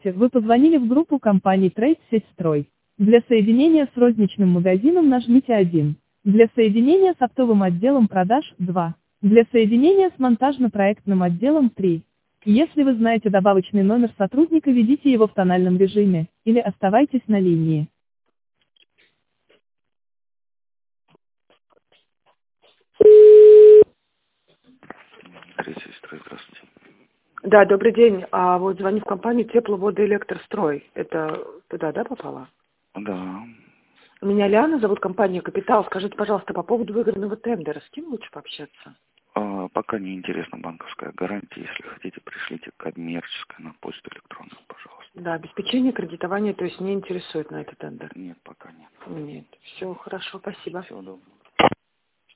Вы позвонили в группу компаний Трейд Сеть Строй. Для соединения с розничным магазином нажмите 1. Для соединения с оптовым отделом продаж – 2. Для соединения с монтажно-проектным отделом – 3. Если вы знаете добавочный номер сотрудника, введите его в тональном режиме, или оставайтесь на линии. Третья сестра, здравствуйте. Да, добрый день. А вот звоню в компанию Тепловодоэлектрострой. Это туда, да, попало? Да. Меня Лиана зовут, компания «Капитал». Скажите, пожалуйста, по поводу выгодного тендера, с кем лучше пообщаться? Пока не интересна банковская гарантия. Если хотите, пришлите коммерческое на почту электронную, пожалуйста. Да, обеспечение кредитования, то есть не интересует на этот тендер? Нет, пока нет. Нет. Все, хорошо, спасибо. Всего доброго.